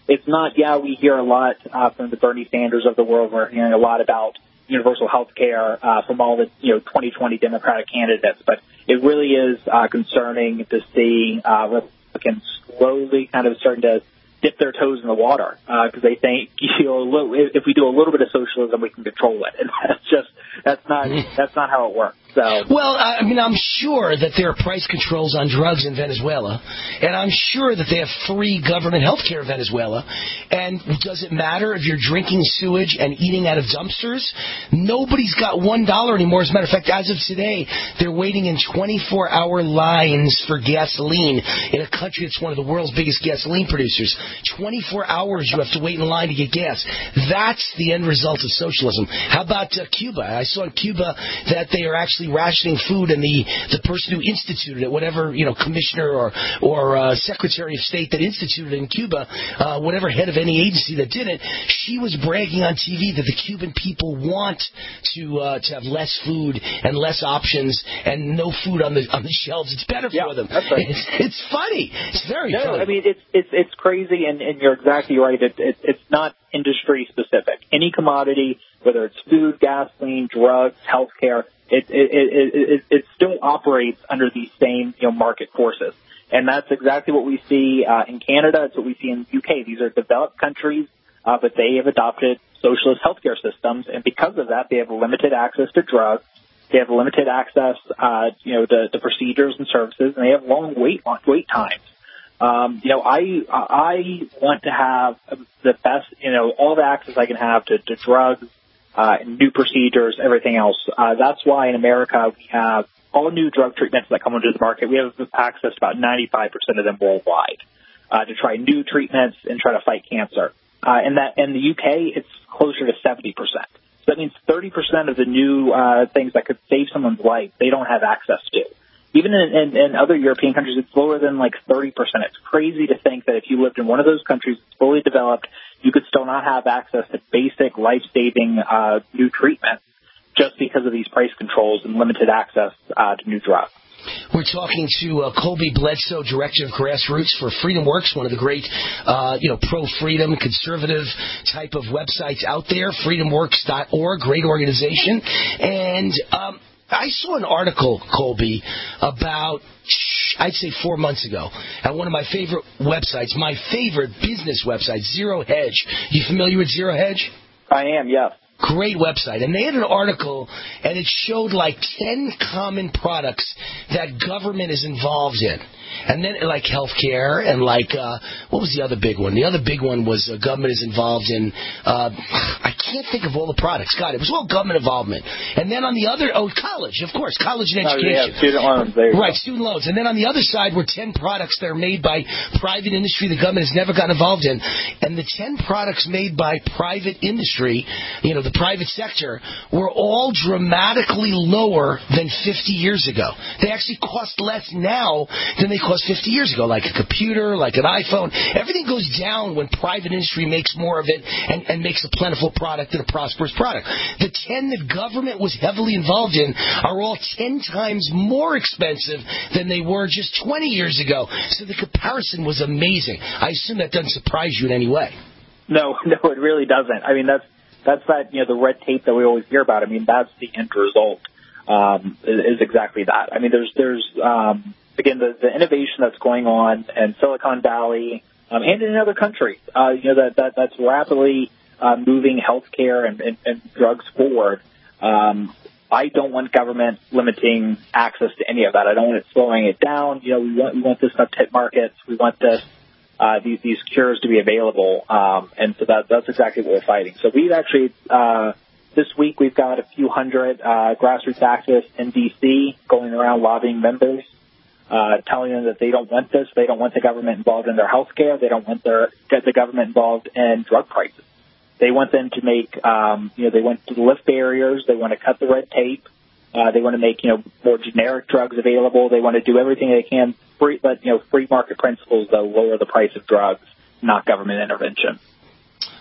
it's not, yeah, we hear a lot uh, from the Bernie Sanders of the world. We're hearing a lot about universal health care uh, from all the, you know, twenty twenty Democratic candidates. But it really is uh, concerning to see uh, Republicans slowly kind of starting to dip their toes in the water because uh, they think, you know, if we do a little bit of socialism, we can control it. And that's just, that's not, that's not how it works. So. Well, I mean, I'm sure that there are price controls on drugs in Venezuela, and I'm sure that they have free government health care in Venezuela. And does it matter if you're drinking sewage and eating out of dumpsters? Nobody's got one dollar anymore. As a matter of fact, as of today, they're waiting in twenty-four hour lines for gasoline in a country that's one of the world's biggest gasoline producers. twenty-four hours you have to wait in line to get gas. That's the end result of socialism. How about uh, Cuba? I saw in Cuba that they are actually rationing food, and the, the person who instituted it, whatever, you know, commissioner or or uh, secretary of state that instituted it in Cuba, uh, whatever head of any agency that did it, she was bragging on T V that the Cuban people want to uh, to have less food and less options and no food on the on the shelves. It's better yeah, for them. That's right. It's, it's funny. It's very no, funny. I mean, it's it's it's crazy, and, and you're exactly right. It, it, it's not industry specific. Any commodity, whether it's food, gasoline, drugs, healthcare, it it, it it it still operates under these same, you know, market forces. And that's exactly what we see uh, in Canada. It's what we see in the U K. These are developed countries, uh, but they have adopted socialist healthcare systems, and because of that, they have limited access to drugs. They have limited access, uh, you know, to, to procedures and services, and they have long wait wait times. Um, you know, I I want to have the best, you know, all the access I can have to, to drugs, uh, new procedures, everything else. Uh, that's why in America we have all new drug treatments that come onto the market. We have access to about ninety-five percent of them worldwide uh, to try new treatments and try to fight cancer. Uh, and that in the U K, it's closer to seventy percent. So that means thirty percent of the new uh, things that could save someone's life, they don't have access to. Even in, in, in other European countries, it's lower than like thirty percent. It's crazy to think that if you lived in one of those countries that's fully developed, you could still not have access to basic life-saving uh, new treatments just because of these price controls and limited access uh, to new drugs. We're talking to uh, Colby Bledsoe, Director of Grassroots for FreedomWorks, one of the great, uh, you know, pro-freedom, conservative type of websites out there, freedom works dot org, great organization. And um, I saw an article, Colby, about, I'd say four months ago, at one of my favorite websites, my favorite business website, Zero Hedge. You familiar with Zero Hedge? I am, yes. Great website. And they had an article, and it showed like ten common products that government is involved in. And then, like healthcare, and like, uh, what was the other big one? The other big one was uh, government is involved in, uh, I can't think of all the products. God, it was all government involvement. And then on the other, oh, college, of course, college and education. Oh, yeah, student loans. There you right, go. student loans. And then on the other side were ten products that are made by private industry the government has never gotten involved in. And the ten products made by private industry, you know, the private sector, were all dramatically lower than fifty years ago. They actually cost less now than they cost fifty years ago, like a computer, like an iPhone. Everything goes down when private industry makes more of it and, and makes a plentiful product and a prosperous product. The ten that government was heavily involved in are all ten times more expensive than they were just twenty years ago. So the comparison was amazing. I assume that doesn't surprise you in any way. No, no, it really doesn't. I mean, that's that's that, you know, the red tape that we always hear about. I mean, that's the end result. Um, is, is exactly that. I mean, there's there's um, again the, the innovation that's going on in Silicon Valley um, and in other countries. Uh, you know that, that that's rapidly uh, moving healthcare and, and, and drugs forward. Um, I don't want government limiting access to any of that. I don't want it slowing it down. You know, we want we want this stuff to hit markets. We want this uh, these these cures to be available, um, and so that that's exactly what we're fighting. So we've actually. Uh, This week we've got a few hundred uh, grassroots activists in D C going around lobbying members, uh, telling them that they don't want this. They don't want the government involved in their health care. They don't want their get the government involved in drug prices. They want them to make, um, you know, they want to lift barriers. They want to cut the red tape. Uh, they want to make, you know, more generic drugs available. They want to do everything they can, free, but, you know, free market principles that lower the price of drugs, not government intervention.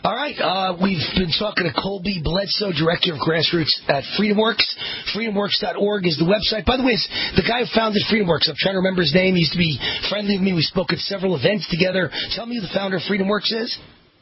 All right, uh, we've been talking to Colby Bledsoe, Director of Grassroots at FreedomWorks. freedom works dot org is the website. By the way, it's the guy who founded FreedomWorks. I'm trying to remember his name. He used to be friendly with me. We spoke at several events together. Tell me who the founder of FreedomWorks is.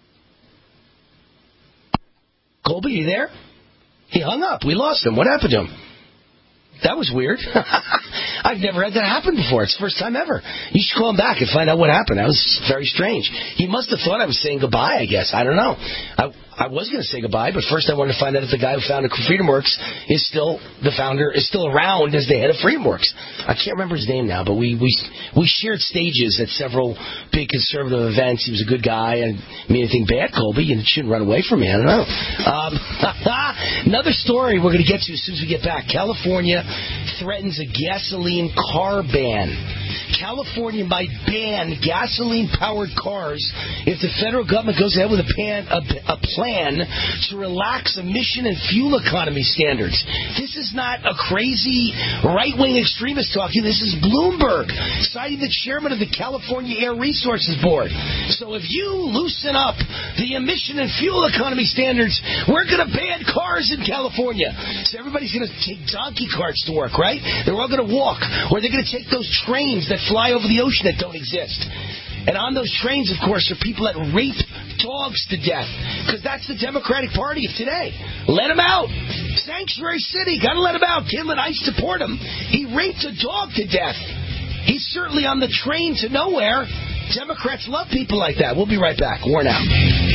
Colby, you there? He hung up. We lost him. What happened to him? That was weird. I've never had that happen before. It's the first time ever. You should call him back and find out what happened. That was very strange. He must have thought I was saying goodbye, I guess. I don't know. I, I was going to say goodbye, but first I wanted to find out if the guy who founded FreedomWorks is still the founder, is still around as the head of FreedomWorks. I can't remember his name now, but we we we shared stages at several big conservative events. He was a good guy. I didn't mean anything bad, Colby. You shouldn't run away from me. I don't know. Um, another story we're going to get to as soon as we get back. California threatens a gasoline car ban. California might ban gasoline-powered cars if the federal government goes ahead with a, pan, a, a plan to relax emission and fuel economy standards. This is not a crazy right-wing extremist talking. This is Bloomberg, citing the chairman of the California Air Resources Board. So if you loosen up the emission and fuel economy standards, we're going to ban cars in California. So everybody's going to take donkey carts to work, right? They're all going to walk, or they're going to take those trains that fly over the ocean that don't exist. And on those trains, of course, are people that rape dogs to death, because that's the Democratic Party of today. Let him out. Sanctuary City, got to let him out. Can't let ICE deport him. He raped a dog to death. He's certainly on the train to nowhere. Democrats love people like that. We'll be right back. War now.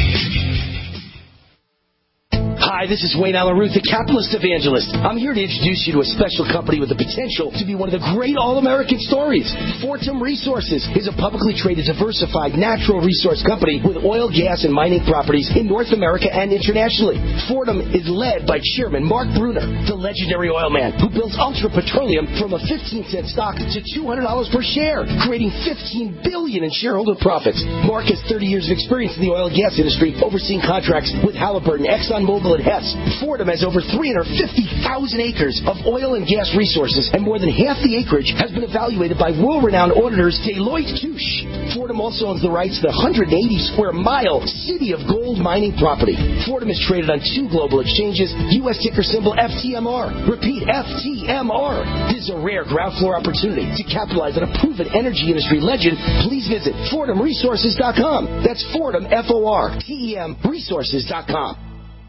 Hi, this is Wayne Allen Root, the capitalist evangelist. I'm here to introduce you to a special company with the potential to be one of the great all-American stories. Fortum Resources is a publicly traded, diversified natural resource company with oil, gas, and mining properties in North America and internationally. Fortum is led by Chairman Mark Bruner, the legendary oil man who built Ultra Petroleum from a fifteen cent stock to two hundred dollars per share, creating fifteen billion dollars in shareholder profits. Mark has thirty years of experience in the oil and gas industry, overseeing contracts with Halliburton, ExxonMobil, and Hess. Fortum has over three hundred fifty thousand acres of oil and gas resources, and more than half the acreage has been evaluated by world-renowned auditors Deloitte Touche. Fortum also owns the rights to the one hundred eighty square mile City of Gold mining property. Fortum is traded on two global exchanges, U S ticker symbol F T M R. Repeat, F T M R. This is a rare ground floor opportunity to capitalize on a proven energy industry legend. Please visit Fortum Resources dot com. That's Fortum, F O R T E M, Resources dot com.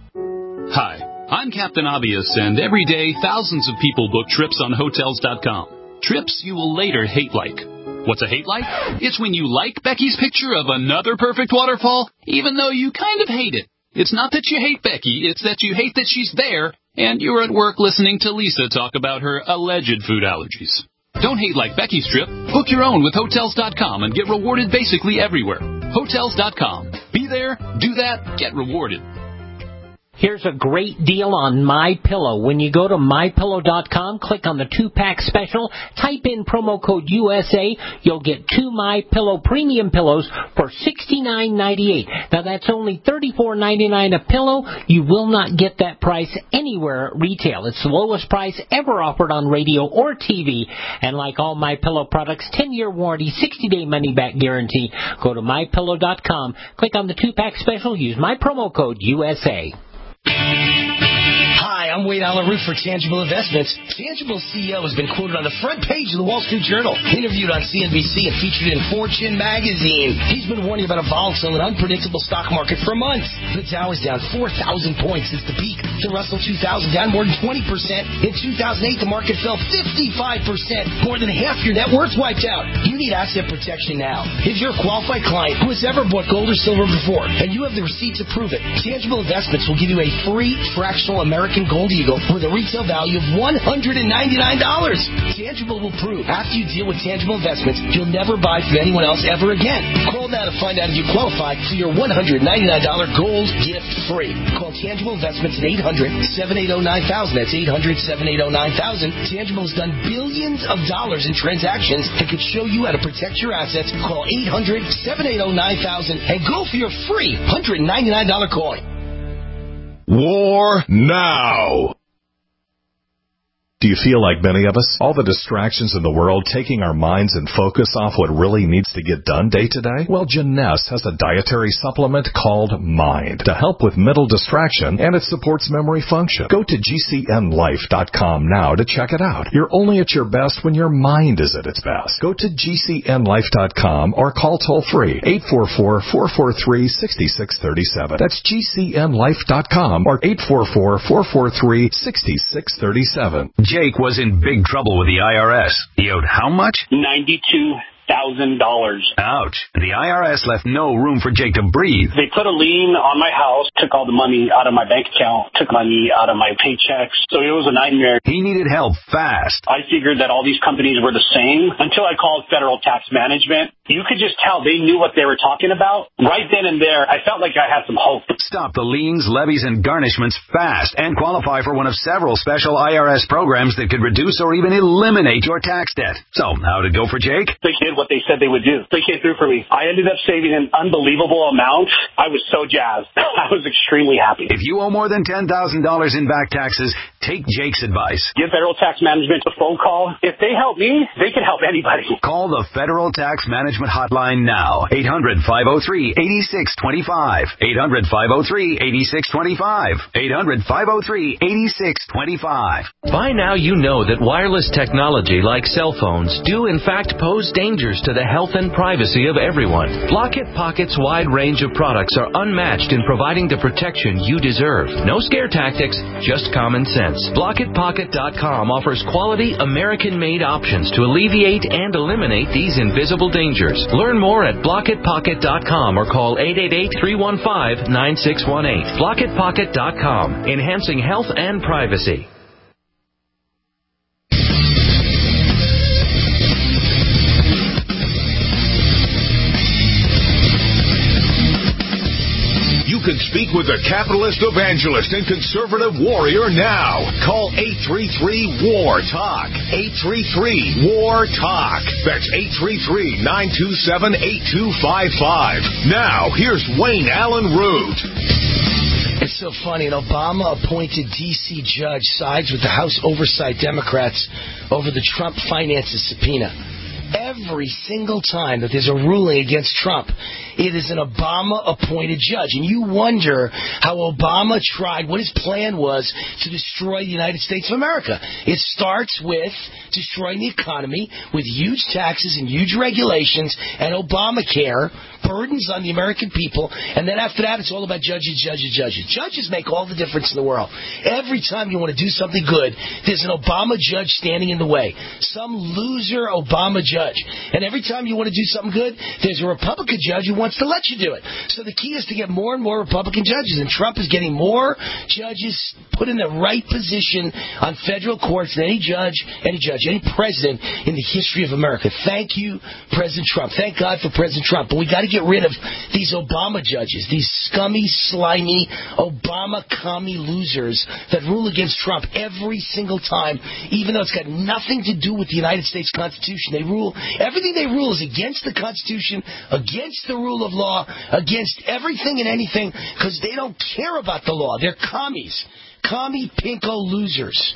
Hi, I'm Captain Obvious, and every day thousands of people book trips on Hotels dot com. Trips you will later hate like. What's a hate like? It's when you like Becky's picture of another perfect waterfall, even though you kind of hate it. It's not that you hate Becky, it's that you hate that she's there, and you're at work listening to Lisa talk about her alleged food allergies. Don't hate like Becky's trip. Book your own with Hotels dot com and get rewarded basically everywhere. Hotels dot com. Be there, do that, get rewarded. Here's a great deal on MyPillow. When you go to My Pillow dot com, click on the two-pack special, type in promo code U S A, you'll get two MyPillow premium pillows for sixty-nine ninety-eight. Now that's only thirty-four ninety-nine a pillow. You will not get that price anywhere at retail. It's the lowest price ever offered on radio or T V. And like all MyPillow products, ten-year warranty, sixty-day money-back guarantee. Go to My Pillow dot com, click on the two-pack special, use my promo code U S A. Hi, I'm Wade Allen Root for Tangible Investments. Tangible C E O has been quoted on the front page of the Wall Street Journal, interviewed on C N B C, and featured in Fortune magazine. He's been warning about a volatile and unpredictable stock market for months. The Dow is down four thousand points since the peak. The Russell two thousand down more than twenty percent. In two thousand eight, the market fell fifty-five percent. More than half your net worth wiped out. You need asset protection now. If you're a qualified client who has ever bought gold or silver before, and you have the receipts to prove it, Tangible Investments will give you a free fractional American Gold Eagle with a retail value of one hundred ninety-nine dollars. Tangible will prove after you deal with Tangible Investments, you'll never buy from anyone else ever again. Call now to find out if you qualify for your one hundred ninety-nine dollars gold gift free. Call Tangible Investments at eight hundred, seven eight zero, nine thousand. That's eight hundred, seven eight zero, nine thousand. Tangible has done billions of dollars in transactions that could show you how to protect your assets. Call eight hundred, seven eight zero, nine thousand and go for your free one hundred ninety-nine dollars coin. War now. Do you feel like many of us? All the distractions in the world taking our minds and focus off what really needs to get done day to day? Well, Jeunesse has a dietary supplement called Mind to help with mental distraction, and it supports memory function. Go to G C N life dot com now to check it out. You're only at your best when your mind is at its best. Go to G C N life dot com or call toll-free eight four four, four four three, six six three seven. That's G C N life dot com or eight four four, four four three, six six three seven. Jake was in big trouble with the I R S. He owed how much? ninety-two thousand dollars. Ouch. The I R S left no room for Jake to breathe. They put a lien on my house, took all the money out of my bank account, took money out of my paychecks. So it was a nightmare. He needed help fast. I figured that all these companies were the same until I called Federal Tax Management. You could just tell they knew what they were talking about. Right then and there, I felt like I had some hope. Stop the liens, levies, and garnishments fast and qualify for one of several special I R S programs that could reduce or even eliminate your tax debt. So, how'd it go for Jake? They did what they said they would do. They came through for me. I ended up saving an unbelievable amount. I was so jazzed. I was extremely happy. If you owe more than ten thousand dollars in back taxes, take Jake's advice. Give Federal Tax Management a phone call. If they help me, they can help anybody. Call the Federal Tax Management Hotline now. eight hundred, five oh three, eight six two five. eight hundred, five oh three, eight six two five. eight hundred, five oh three, eight six two five. By now you know that wireless technology like cell phones do in fact pose dangers to the health and privacy of everyone. Blockit Pocket's wide range of products are unmatched in providing the protection you deserve. No scare tactics, just common sense. Blockit Pocket dot com offers quality American-made options to alleviate and eliminate these invisible dangers. Learn more at Blockit Pocket dot com or call eight eight eight, three one five, nine six one eight. Blockit Pocket dot com, enhancing health and privacy. You can speak with the capitalist evangelist and conservative warrior now. Call eight three three, W A R, TALK. eight three three, W A R, TALK. That's eight three three, nine two seven, eight two five five. Now, here's Wayne Allen Root. It's so funny. An Obama-appointed D C judge sides with the House Oversight Democrats over the Trump finances subpoena. Every single time that there's a ruling against Trump, it is an Obama-appointed judge. And you wonder how Obama tried, what his plan was to destroy the United States of America. It starts with destroying the economy with huge taxes and huge regulations and Obamacare, burdens on the American people. And then after that, it's all about judges, judges, judges. Judges make all the difference in the world. Every time you want to do something good, there's an Obama judge standing in the way. Some loser Obama judge. And every time you want to do something good, there's a Republican judge who wants to let you do it. So the key is to get more and more Republican judges. And Trump is getting more judges put in the right position on federal courts than any judge, any judge, any president in the history of America. Thank you, President Trump. Thank God for President Trump. But we got to get rid of these Obama judges, these scummy, slimy, Obama commie losers that rule against Trump every single time, even though it's got nothing to do with the United States Constitution. They rule, everything they rule is against the Constitution, against the rule of law, against everything and anything, because they don't care about the law. They're commies. Commie pinko losers.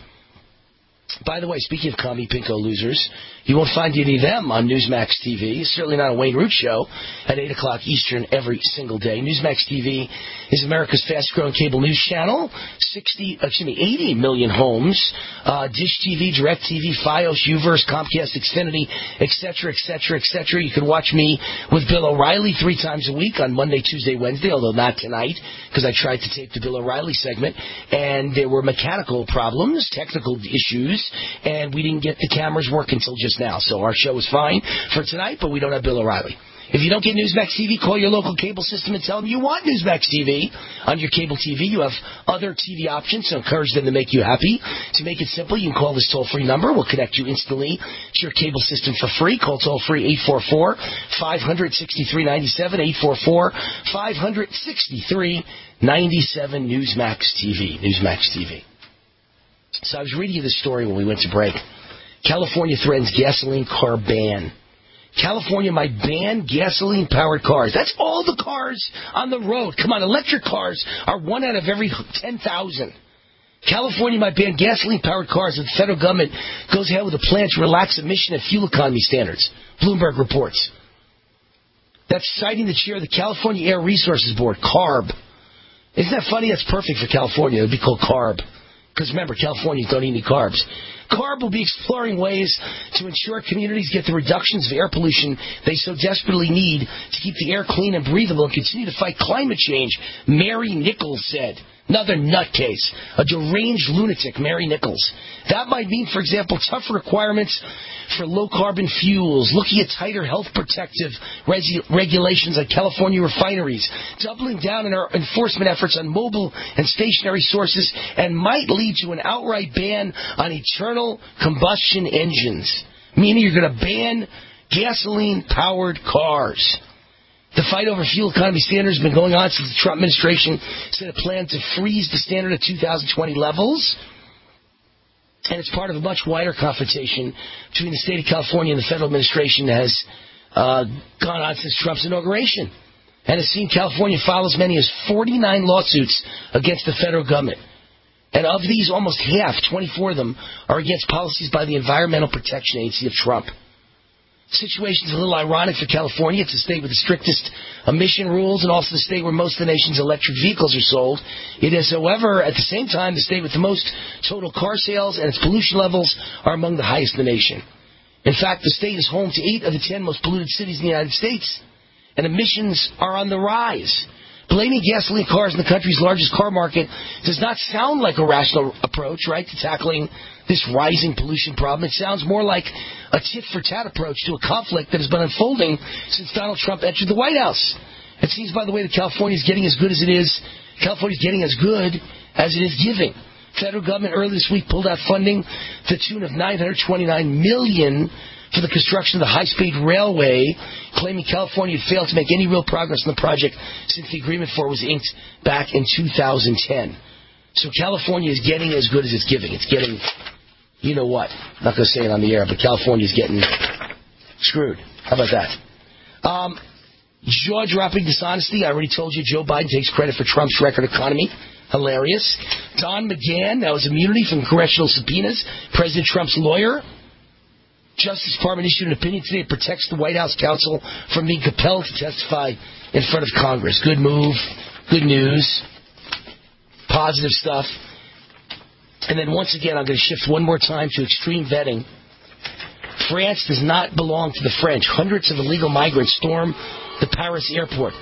By the way, speaking of commie pinko losers, you won't find any of them on Newsmax T V. Certainly not a Wayne Root show at eight o'clock Eastern every single day. Newsmax T V is America's fast-growing cable news channel. sixty, excuse me, eighty million homes. Uh, Dish T V, DirecTV, Fios, Uverse, Comcast, Xfinity, et cetera, et cetera, et cetera. You can watch me with Bill O'Reilly three times a week on Monday, Tuesday, Wednesday, although not tonight because I tried to tape the Bill O'Reilly segment, and there were mechanical problems, technical issues, and we didn't get the cameras working until just now. So our show is fine for tonight, but we don't have Bill O'Reilly. If you don't get Newsmax T V, call your local cable system and tell them you want Newsmax T V. On your cable T V, you have other T V options, so encourage them to make you happy. To make it simple, you can call this toll-free number. We'll connect you instantly to your cable system for free. Call toll-free eight four four, five hundred, sixty-three ninety-seven, eight four four, five hundred, sixty-three ninety-seven, Newsmax T V. Newsmax T V. So I was reading you this story when we went to break. California threatens gasoline car ban. California might ban gasoline-powered cars. That's all the cars on the road. Come on, electric cars are one out of every ten thousand. California might ban gasoline-powered cars if the federal government goes ahead with a plan to relax emission and fuel economy standards, Bloomberg reports. That's citing the chair of the California Air Resources Board, CARB. Isn't that funny? That's perfect for California. It would be called CARB. Because remember, Californians don't eat any carbs. CARB will be exploring ways to ensure communities get the reductions of air pollution they so desperately need to keep the air clean and breathable and continue to fight climate change, Mary Nichols said. Another nutcase, a deranged lunatic, Mary Nichols. That might mean, for example, tougher requirements for low-carbon fuels, looking at tighter health protective regu- regulations on California refineries, doubling down on our enforcement efforts on mobile and stationary sources, and might lead to an outright ban on internal combustion engines, meaning you're going to ban gasoline-powered cars. The fight over fuel economy standards has been going on since the Trump administration said it planned to freeze the standard at two thousand twenty levels. And it's part of a much wider confrontation between the state of California and the federal administration that has uh, gone on since Trump's inauguration. And has seen California file as many as forty-nine lawsuits against the federal government. And of these, almost half, twenty-four of them, are against policies by the Environmental Protection Agency of Trump. The situation is a little ironic for California. It's the state with the strictest emission rules and also the state where most of the nation's electric vehicles are sold. It is, however, at the same time, the state with the most total car sales, and its pollution levels are among the highest in the nation. In fact, the state is home to eight of the ten most polluted cities in the United States, and emissions are on the rise. Blaming gasoline cars in the country's largest car market does not sound like a rational approach, right, to tackling this rising pollution problem. It sounds more like a tit-for-tat approach to a conflict that has been unfolding since Donald Trump entered the White House. It seems, by the way, that California is getting as good as it is. California is getting as good as it is giving. Federal government earlier this week pulled out funding to the tune of nine hundred twenty-nine million dollars for the construction of the high-speed railway, claiming California had failed to make any real progress in the project since the agreement for it was inked back in two thousand ten. So California is getting as good as it's giving. It's getting, you know what, I'm not going to say it on the air, but California is getting screwed. How about that? Um, jaw-dropping dishonesty. I already told you Joe Biden takes credit for Trump's record economy. Hilarious. Don McGahn, that was immunity from congressional subpoenas. President Trump's lawyer. Justice Department issued an opinion today that protects the White House counsel from being compelled to testify in front of Congress. Good move. Good news. Positive stuff. And then once again, I'm going to shift one more time to extreme vetting. France does not belong to the French. Hundreds of illegal migrants storm the Paris airport.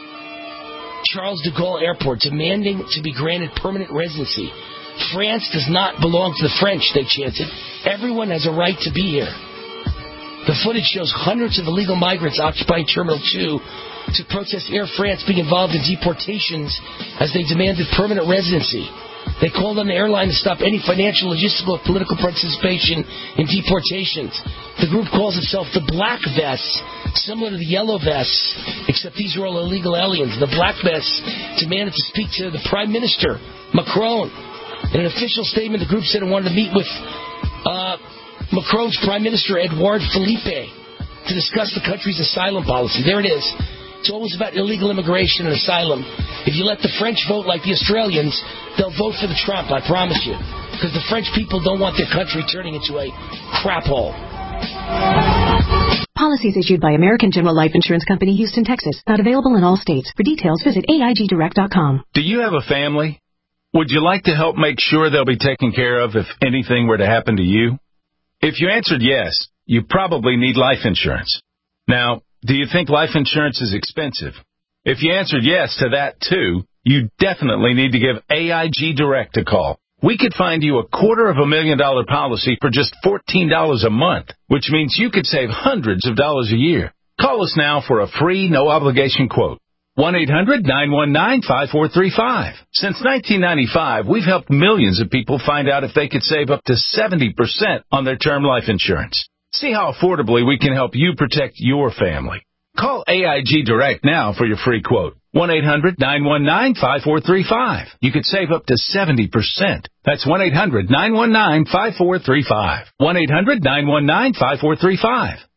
Charles de Gaulle Airport, demanding to be granted permanent residency. France does not belong to the French, they chanted. Everyone has a right to be here. The footage shows hundreds of illegal migrants occupying Terminal two to protest Air France being involved in deportations as they demanded permanent residency. They called on the airline to stop any financial, logistical, or political participation in deportations. The group calls itself the Black Vests, similar to the Yellow Vests, except these are all illegal aliens. The Black Vests demanded to speak to the Prime Minister, Macron. In an official statement, the group said it wanted to meet with uh, Macron's Prime Minister, Edouard Philippe, to discuss the country's asylum policy. There it is. It's always about illegal immigration and asylum. If you let the French vote like the Australians, they'll vote for the Trump, I promise you. Because the French people don't want their country turning into a crap hole. Policies issued by American General Life Insurance Company, Houston, Texas. Not available in all states. For details, visit A I G direct dot com. Do you have a family? Would you like to help make sure they'll be taken care of if anything were to happen to you? If you answered yes, you probably need life insurance. Now, do you think life insurance is expensive? If you answered yes to that too, you definitely need to give A I G Direct a call. We could find you a quarter of a million dollar policy for just fourteen dollars a month, which means you could save hundreds of dollars a year. Call us now for a free, no-obligation quote. one eight hundred nine one nine five four three five. Since nineteen ninety-five, we've helped millions of people find out if they could save up to seventy percent on their term life insurance. See how affordably we can help you protect your family. Call A I G Direct now for your free quote. one eight hundred nine one nine five four three five. You could save up to seventy percent. That's one eight hundred nine one nine five four three five. one eight hundred nine one nine five four three five.